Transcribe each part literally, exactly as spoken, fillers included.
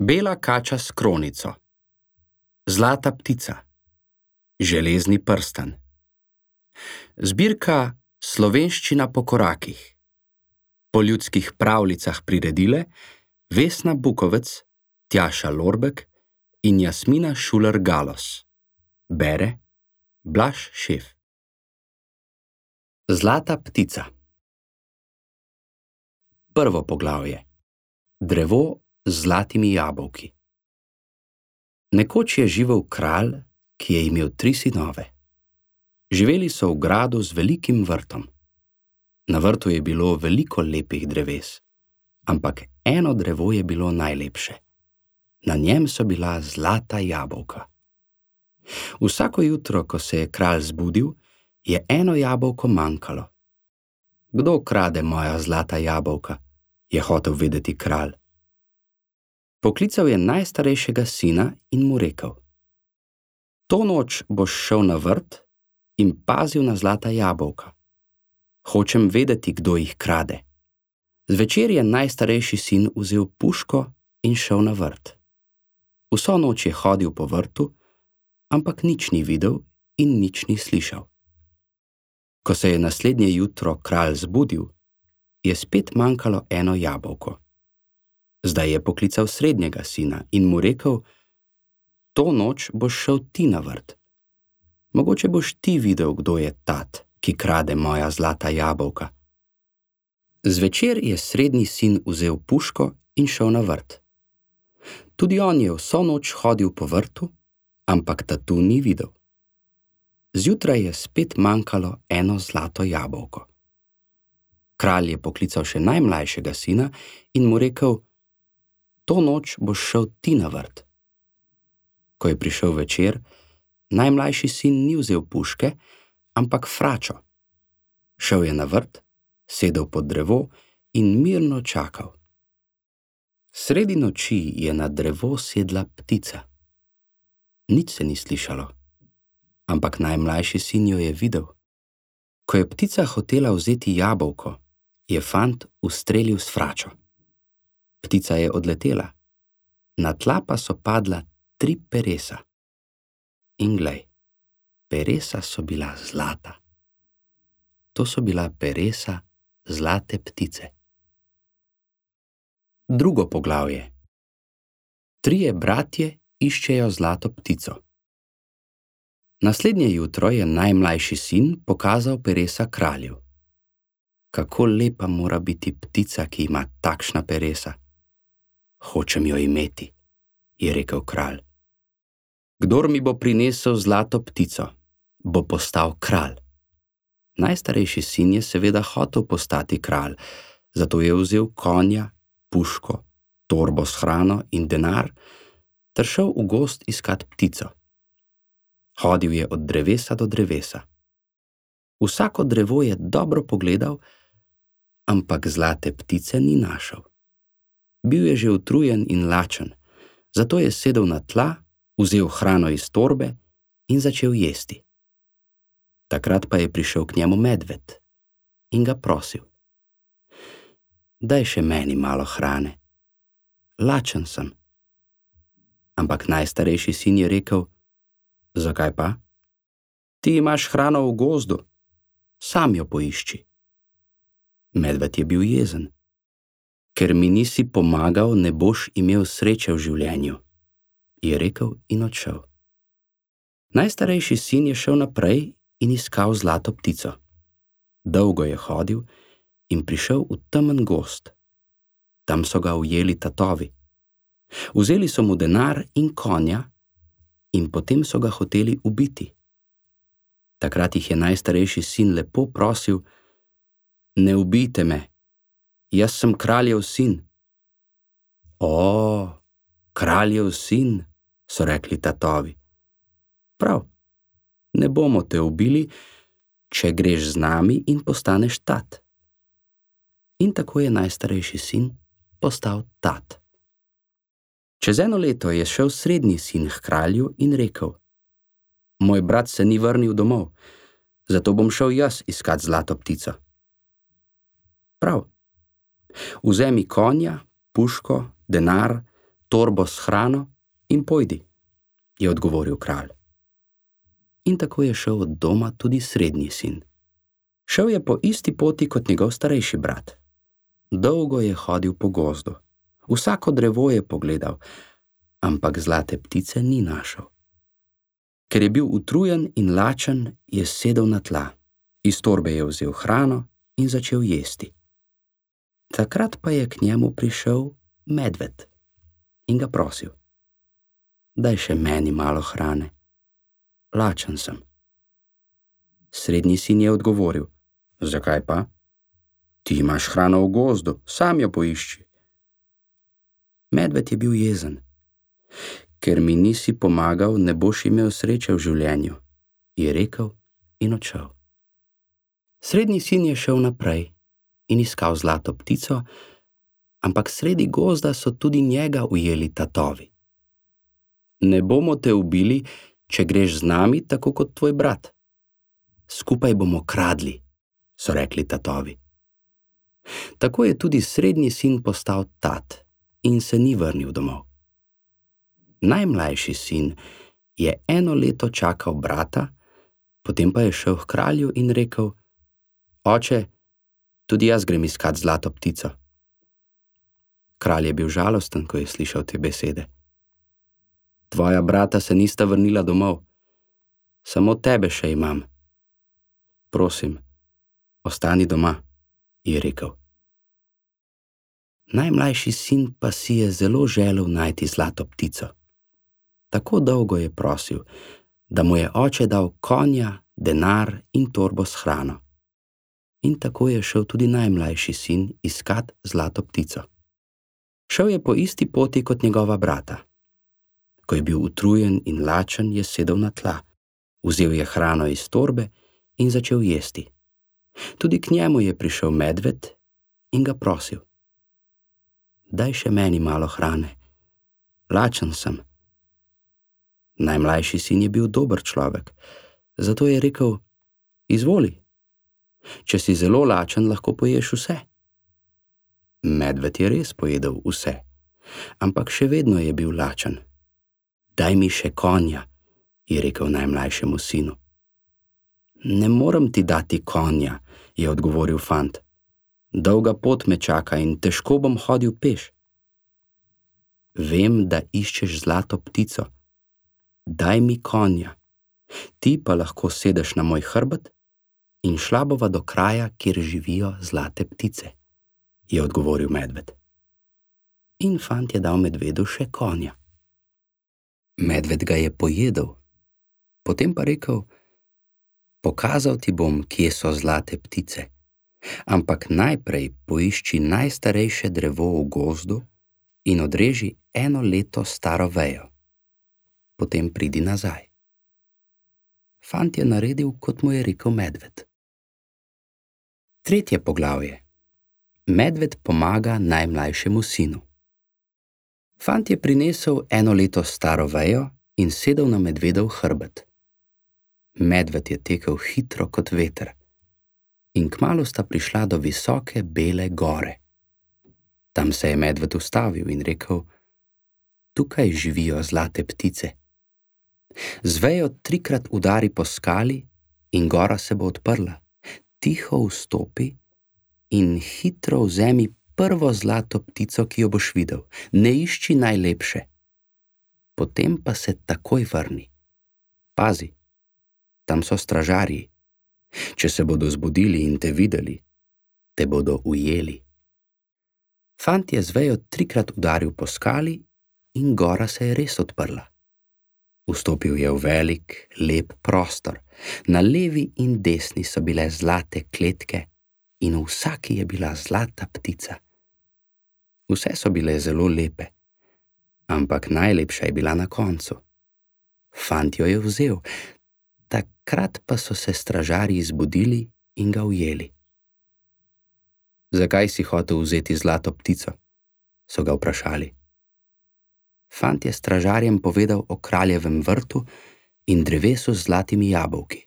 Bela kača s kronico, zlata ptica, železni prstan. Zbirka Slovenščina po korakih, po ljudskih pravljicah priredile Vesna Bukovec, Tjaša Lorbek in Jasmina Šuler-Galos. Bere Blaž Šef. Zlata ptica. Prvo poglavje. Drevo z zlatimi jabolki. Nekoč je živel kralj, ki je imel tri sinove. Živeli so v gradu z velikim vrtom. Na vrtu je bilo veliko lepih dreves, ampak eno drevo je bilo najlepše. Na njem so bila zlata jabolka. Vsako jutro, ko se je kralj zbudil, je eno jabolko manjkalo. Kdo krade moja zlata jabolka? Je hotel vedeti kralj. Poklical je najstarejšega sina in mu rekel: To noč boš šel na vrt in pazil na zlata jabolka. Hočem vedeti, kdo jih krade. Zvečer je najstarejši sin vzel puško in šel na vrt. Vso noč je hodil po vrtu, ampak nič ni videl in nič ni slišal. Ko se je naslednje jutro kralj zbudil, je spet manjkalo eno jabolko. Zdaj je poklical srednjega sina in mu rekel: To noč boš šel ti na vrt. Mogoče boš ti videl, kdo je tat, ki krade moja zlata jabolka. Zvečer je srednji sin vzel puško in šel na vrt. Tudi on je vso noč hodil po vrtu, ampak tatu ni videl. Zjutraj je spet manjkalo eno zlato jabolko. Kralj je poklical še najmlajšega sina in mu rekel: To noč boš šel ti na vrt. Ko je prišel večer, najmlajši sin ni vzel puške, ampak fračo. Šel je na vrt, sedel pod drevo in mirno čakal. Sredi noči je na drevo sedla ptica. Nič se ni slišalo, ampak najmlajši sin jo je videl. Ko je ptica hotela vzeti jabolko, je fant ustrelil s fračo. Ptica je odletela, na tla pa so padla tri peresa. In glej, peresa so bila zlata. To so bila peresa zlate ptice. Drugo poglavje. Trije bratje iščejo zlato ptico. Naslednje jutro je najmlajši sin pokazal peresa kralju. Kako lepa mora biti ptica, ki ima takšna peresa. Hočem jo imeti, je rekel kralj. Kdor mi bo prinesel zlato ptico, bo postal kralj. Najstarejši sin je seveda hotel postati kralj, zato je vzel konja, puško, torbo s hrano in denar ter šel v gozd iskat ptico. Hodil je od drevesa do drevesa. Vsako drevo je dobro pogledal, ampak zlate ptice ni našel. Bil je že utrujen in lačen, zato je sedel na tla, vzel hrano iz torbe in začel jesti. Takrat pa je prišel k njemu medved in ga prosil: Daj še meni malo hrane. Lačen sem. Ampak najstarejši sin je rekel: Zakaj pa? Ti imaš hrano v gozdu, sam jo poišči. Medved je bil jezen. Ker mi nisi pomagal, ne boš imel sreče v življenju, je rekel in odšel. Najstarejši sin je šel naprej in iskal zlato ptico. Dolgo je hodil in prišel v temen gozd. Tam so ga ujeli tatovi. Vzeli so mu denar in konja in potem so ga hoteli ubiti. Takrat jih je najstarejši sin lepo prosil: Ne ubijte me, jaz sem kraljev sin. O, kraljev sin, so rekli tatovi. Prav, ne bomo te ubili, če greš z nami in postaneš tat. In tako je najstarejši sin postal tat. Čez eno leto je šel srednji sin k kralju in rekel: Moj brat se ni vrnil domov, zato bom šel jaz iskat zlato ptico. Prav, vzemi konja, puško, denar, torbo s hrano in pojdi, je odgovoril kralj. In tako je šel od doma tudi srednji sin. Šel je po isti poti kot njegov starejši brat. Dolgo je hodil po gozdu. Vsako drevo je pogledal, ampak zlate ptice ni našel. Ker je bil utrujen in lačen, je sedel na tla. Iz torbe je vzel hrano in začel jesti. Takrat pa je k njemu prišel medved in ga prosil: Daj še meni malo hrane. Lačen sem. Srednji sin je odgovoril: Zakaj pa? Ti imaš hrano v gozdu, sam jo poišči. Medved je bil jezen. Ker mi nisi pomagal, ne boš imel sreče v življenju, je rekel in odšel. Srednji sin je šel naprej in iskal zlato ptico, ampak sredi gozda so tudi njega ujeli tatovi. Ne bomo te ubili, če greš z nami tako kot tvoj brat. Skupaj bomo kradli, so rekli tatovi. Tako je tudi srednji sin postal tat in se ni vrnil domov. Najmlajši sin je eno leto čakal brata, potem pa je šel k kralju in rekel: Oče, tudi jaz grem iskat zlato ptico. Kralj je bil žalosten, ko je slišal te besede. Tvoja brata se nista vrnila domov, samo tebe še imam. Prosim, ostani doma, je rekel. Najmlajši sin pa si je zelo želel najti zlato ptico. Tako dolgo je prosil, da mu je oče dal konja, denar in torbo s hrano. In tako je šel tudi najmlajši sin iskat zlato ptico. Šel je po isti poti kot njegova brata. Ko je bil utrujen in lačen, je sedel na tla, vzel je hrano iz torbe in začel jesti. Tudi k njemu je prišel medved in ga prosil: Daj še meni malo hrane, lačen sem. Najmlajši sin je bil dober človek, zato je rekel: Izvoli, če si zelo lačen, lahko poješ vse. Medved je res pojedel vse, ampak še vedno je bil lačen. Daj mi še konja, je rekel najmlajšemu sinu. Ne morem ti dati konja, je odgovoril fant. Dolga pot me čaka in težko bom hodil peš. Vem, da iščeš zlato ptico. Daj mi konja, ti pa lahko sedeš na moj hrbet in šla bova do kraja, kjer živijo zlate ptice, je odgovoril medved. In fant je dal medvedu še konja. Medved ga je pojedel, potem pa rekel: Pokazal ti bom, kje so zlate ptice, ampak najprej poišči najstarejše drevo v gozdu in odreži eno leto staro vejo. Potem pridi nazaj. Fant je naredil, kot mu je rekel medved. Tretje poglavje. Medved pomaga najmlajšemu sinu. Fant je prinesel eno leto staro vejo in sedel na medvedov hrbet. Medved je tekel hitro kot veter in kmalu sta prišla do visoke bele gore. Tam se je medved ustavil in rekel: Tukaj živijo zlate ptice. Z vejo trikrat udari po skali in gora se bo odprla. Tiho vstopi in hitro vzemi prvo zlato ptico, ki jo boš videl. Ne išči najlepše. Potem pa se takoj vrni. Pazi, tam so stražarji. Če se bodo zbudili in te videli, te bodo ujeli. Fant je z vejo trikrat udaril po skali in gora se je res odprla. Vstopil je v velik, lep prostor. Na levi in desni so bile zlate kletke in v vsaki je bila zlata ptica. Vse so bile zelo lepe, ampak najlepša je bila na koncu. Fant jo je vzel, takrat pa so se stražarji zbudili in ga ujeli. Zakaj si hotel vzeti zlato ptico? So ga vprašali. Fant je stražarjem povedal o kraljevem vrtu in drevesu z zlatimi jabolki.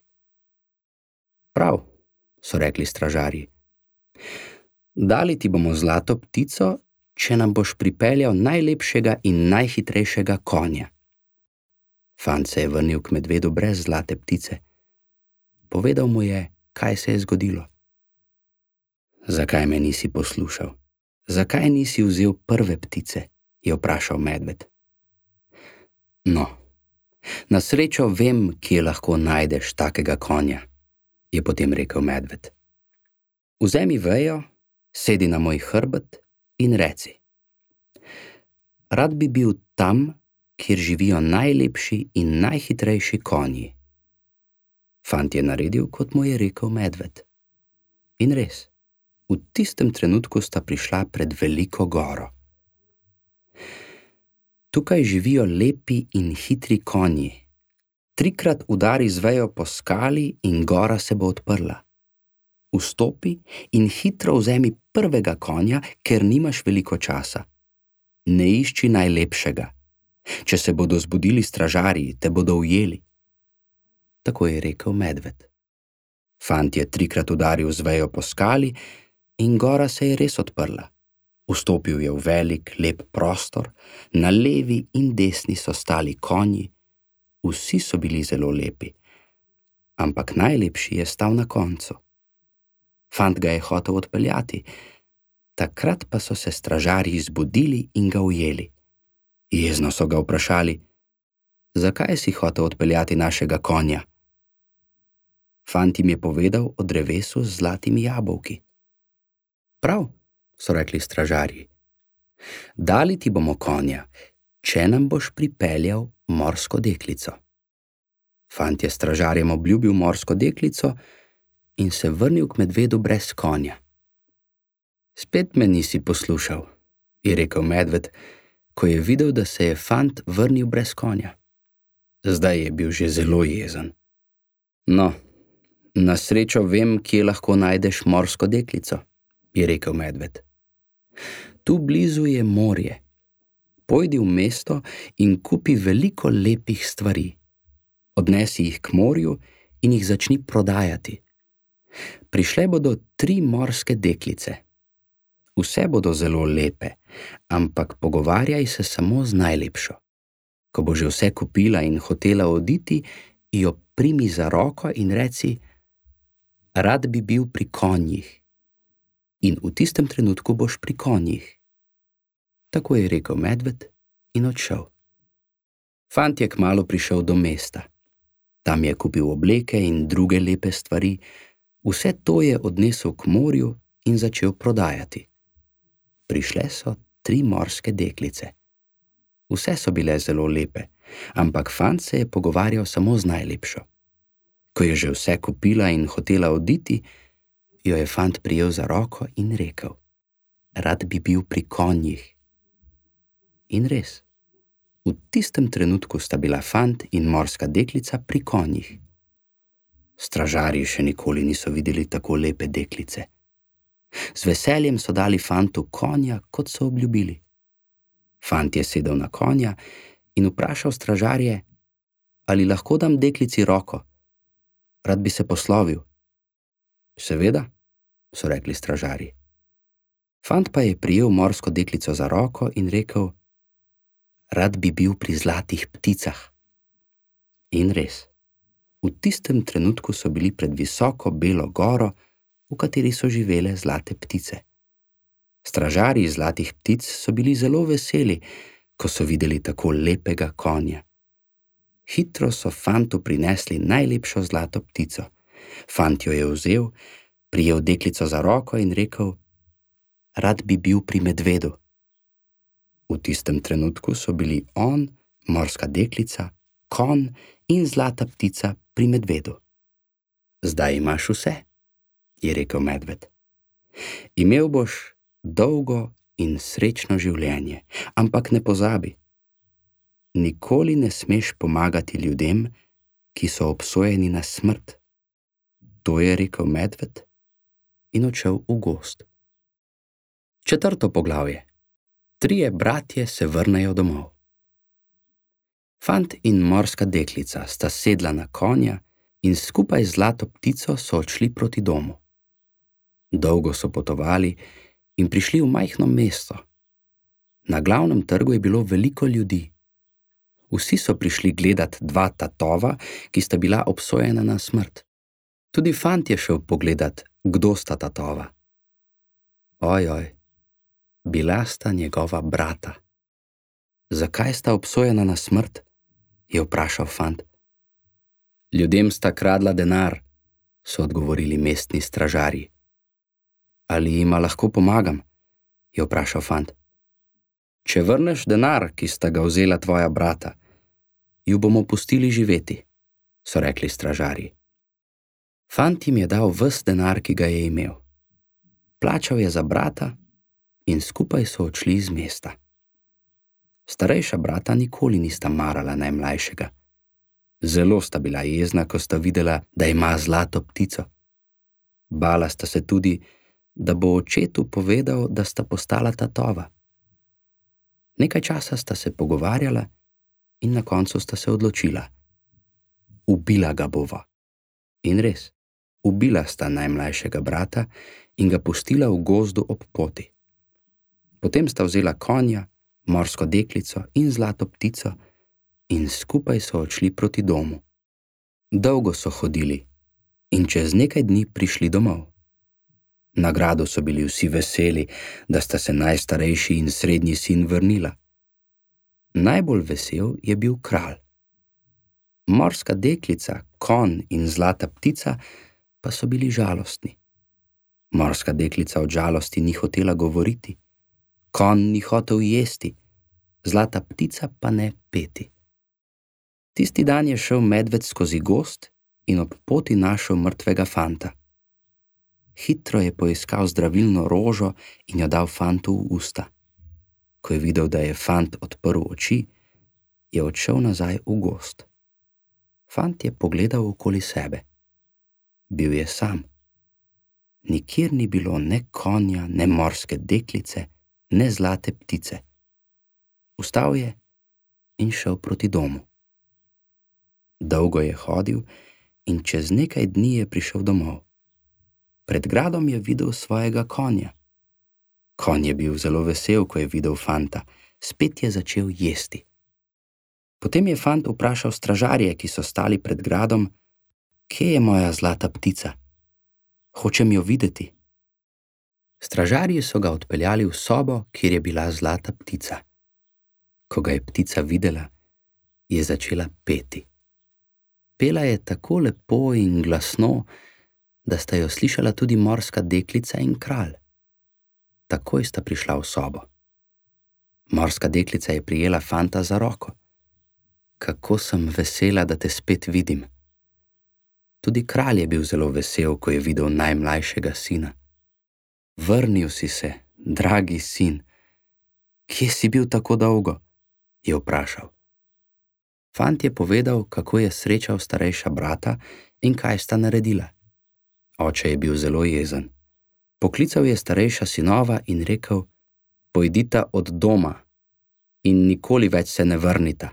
Prav, so rekli stražarji. Dali ti bomo zlato ptico če nam boš pripeljal najlepšega in najhitrejšega konja. Fant se je vrnil k medvedu brez zlate ptice. Povedal mu je, kaj se je zgodilo. Zakaj me nisi poslušal? Zakaj nisi vzel prve ptice? Je vprašal medved. No, na srečo vem, kje lahko najdeš takega konja, je potem rekel medved. Vzemi vejo, sedi na moj hrbet in reci. Rad bi bil tam, kjer živijo najlepši in najhitrejši konji. Fant je naredil, kot mu je rekel medved. In res, v tistem trenutku sta prišla pred veliko goro. Tukaj živijo lepi in hitri konji. Trikrat udari z vejo po skali in gora se bo odprla. Vstopi in hitro vzemi prvega konja, ker nimaš veliko časa. Ne išči najlepšega. Če se bodo zbudili stražarji, te bodo ujeli. Tako je rekel medved. Fant je trikrat udaril z vejo po skali in gora se je res odprla. Vstopil je v velik, lep prostor, na levi in desni so stali konji, vsi so bili zelo lepi, ampak najlepši je stal na koncu. Fant ga je hotel odpeljati, takrat pa so se stražarji zbudili in ga ujeli. Jezno so ga vprašali, zakaj si hotel odpeljati našega konja? Fant jim je povedal o drevesu z zlatimi jabolki. Prav, so rekli stražarji. Dali ti bomo konja, če nam boš pripeljal morsko deklico. Fant je stražarjem obljubil morsko deklico in se vrnil k medvedu brez konja. Spet me nisi poslušal, je rekel medved, ko je videl, da se je fant vrnil brez konja. Zdaj je bil že zelo jezen. No, na srečo vem, kje lahko najdeš morsko deklico, je rekel medved. Tu blizu je morje. Pojdi v mesto in kupi veliko lepih stvari. Odnesi jih k morju in jih začni prodajati. Prišle bodo tri morske deklice. Vse bodo zelo lepe, ampak pogovarjaj se samo z najlepšo. Ko bo že vse kupila in hotela oditi, jo primi za roko in reci, rad bi bil pri konjih. In v tistem trenutku boš pri konjih. Tako je rekel medved in odšel. Fant je kmalu prišel do mesta. Tam je kupil obleke in druge lepe stvari, vse to je odnesel k morju in začel prodajati. Prišle so tri morske deklice. Vse so bile zelo lepe, ampak fant se je pogovarjal samo z najlepšo. Ko je že vse kupila in hotela oditi, jo je fant prijel za roko in rekel, rad bi bil pri konjih. In res, v tistem trenutku sta bila fant in morska deklica pri konjih. Stražarji še nikoli niso videli tako lepe deklice. Z veseljem so dali fantu konja, kot so obljubili. Fant je sedel na konja in vprašal stražarje, ali lahko dam deklici roko? Rad bi se poslovil. Seveda, so rekli stražarji. Fant pa je prijel morsko deklico za roko in rekel, rad bi bil pri zlatih pticah. In res, v tistem trenutku so bili pred visoko belo goro, v kateri so živele zlate ptice. Stražarji zlatih ptic so bili zelo veseli, ko so videli tako lepega konja. Hitro so fantu prinesli najlepšo zlato ptico. Fant jo je vzel, prijel deklico za roko in rekel, rad bi bil pri medvedu. V tistem trenutku so bili on, morska deklica, konj in zlata ptica pri medvedu. Zdaj imaš vse, je rekel medved. Imel boš dolgo in srečno življenje, ampak ne pozabi. Nikoli ne smeš pomagati ljudem, ki so obsojeni na smrt. To je rekel medved in odšel v gozd. Četrto poglavje. Trije bratje se vrnejo domov. Fant in morska deklica sta sedla na konja in skupaj z zlato ptico so odšli proti domu. Dolgo so potovali in prišli v majhno mesto. Na glavnem trgu je bilo veliko ljudi. Vsi so prišli gledat dva tatova, ki sta bila obsojena na smrt. Tudi fant je šel pogledat, kdo sta tatova. Ojoj, bila sta njegova brata. Zakaj sta obsojena na smrt? Je vprašal fant. Ljudem sta kradla denar, so odgovorili mestni stražarji. Ali jima lahko pomagam? Je vprašal fant. Če vrneš denar, ki sta ga vzela tvoja brata, ju bomo pustili živeti, so rekli stražarji. Fant jim je dal ves denar, ki ga je imel. Plačal je za brata in skupaj so odšli iz mesta. Starejša brata nikoli nista marala najmlajšega. Zelo sta bila jezna, ko sta videla, da ima zlato ptico. Bala sta se tudi, da bo očetu povedal, da sta postala tatova. Nekaj časa sta se pogovarjala in na koncu sta se odločila. Ubila ga bova. In res, ubila sta najmlajšega brata in ga pustila v gozdu ob poti. Potem sta vzela konja, morsko deklico in zlato ptico in skupaj so odšli proti domu. Dolgo so hodili in čez nekaj dni prišli domov. Na gradu so bili vsi veseli, da sta se najstarejši in srednji sin vrnila. Najbolj vesel je bil kralj. Morska deklica, konj in zlata ptica pa so bili žalostni. Morska deklica od žalosti ni hotela govoriti, konj ni hotel jesti, zlata ptica pa ne peti. Tisti dan je šel medved skozi gozd in ob poti našel mrtvega fanta. Hitro je poiskal zdravilno rožo in jo dal fantu v usta. Ko je videl, da je fant odprl oči, je odšel nazaj v gozd. Fant je pogledal okoli sebe. Bil je sam. Nikjer ni bilo ne konja, ne morske deklice, ne zlate ptice. Vstal je in šel proti domu. Dolgo je hodil in čez nekaj dni je prišel domov. Pred gradom je videl svojega konja. Konj je bil zelo vesel, ko je videl fanta, spet je začel jesti. Potem je fant vprašal stražarje, ki so stali pred gradom, kje je moja zlata ptica? Hočem jo videti. Stražarji so ga odpeljali v sobo, kjer je bila zlata ptica. Ko ga je ptica videla, je začela peti. Pela je tako lepo in glasno, da sta jo slišala tudi morska deklica in kralj. Takoj sta prišla v sobo. Morska deklica je prijela fanta za roko. Kako sem vesela, da te spet vidim. Tudi kralj je bil zelo vesel, ko je videl najmlajšega sina. Vrnil si se, dragi sin. Kje si bil tako dolgo? Je vprašal. Fant je povedal, kako je srečal starejša brata in kaj sta naredila. Oče je bil zelo jezen. Poklical je starejša sinova in rekel, pojdita od doma in nikoli več se ne vrnita.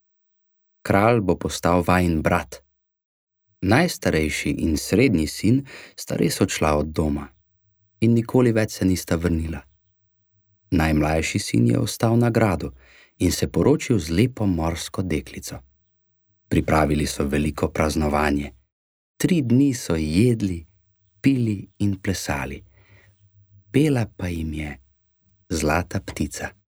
Kralj bo postal vajin brat. Najstarejši in srednji sin sta res odšla od doma in nikoli več se nista vrnila. Najmlajši sin je ostal na gradu in se poročil z lepo morsko deklico. Pripravili so veliko praznovanje. Tri dni so jedli, pili in plesali. Pela pa jim je zlata ptica.